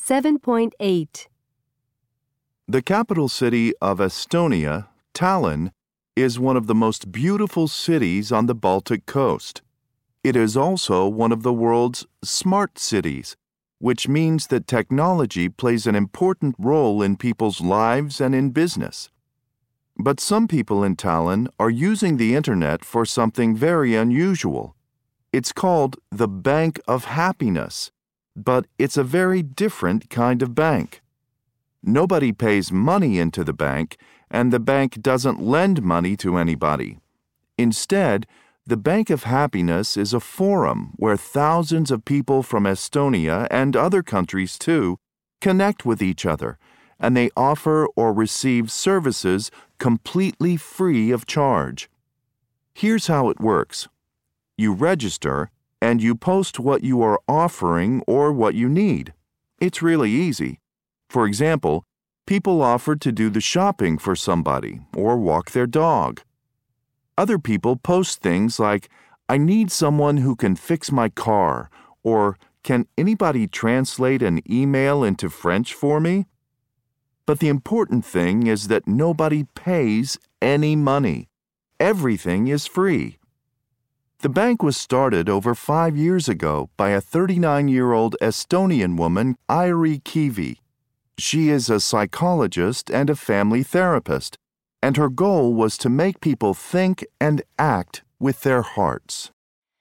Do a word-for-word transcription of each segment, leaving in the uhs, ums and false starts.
seven point eight. The capital city of Estonia, Tallinn, is one of the most beautiful cities on the Baltic coast. It is also one of the world's smart cities, which means that technology plays an important role in people's lives and in business. But some people in Tallinn are using the internet for something very unusual. It's called the Bank of Happiness, but it's a very different kind of bank. Nobody pays money into the bank, and the bank doesn't lend money to anybody. Instead, the Bank of Happiness is a forum where thousands of people from Estonia and other countries too connect with each other, and they offer or receive services completely free of charge. Here's how it works. You register, and you post what you are offering or what you need. It's really easy. For example, people offer to do the shopping for somebody or walk their dog. Other people post things like, "I need someone who can fix my car," or "Can anybody translate an email into French for me?" But the important thing is that nobody pays any money. Everything is free. The bank was started over five years ago by a thirty-nine-year-old Estonian woman, Airi Kivi. She is a psychologist and a family therapist, and her goal was to make people think and act with their hearts.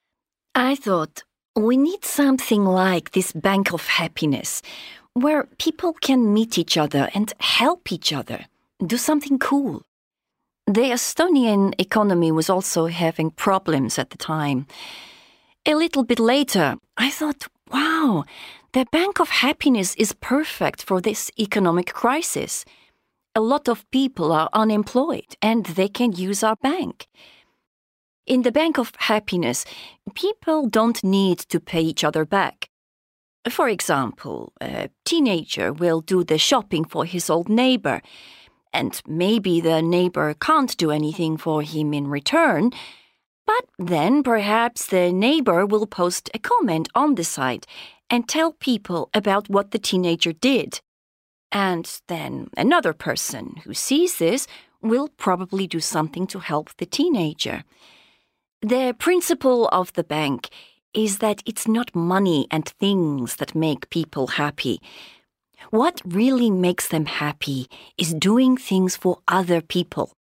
I thought we need something like this Bank of Happiness, where people can meet each other and help each other, do something cool. The Estonian economy was also having problems at the time. A little bit later, I thought, wow, the Bank of Happiness is perfect for this economic crisis. A lot of people are unemployed and they can use our bank. In the Bank of Happiness, people don't need to pay each other back. For example, a teenager will do the shopping for his old neighbor, and maybe the neighbor can't do anything for him in return, but then perhaps the neighbor will post a comment on the site and tell people about what the teenager did. And then another person who sees this will probably do something to help the teenager. The principle of the bank is that it's not money and things that make people happy. What really makes them happy is doing things for other people.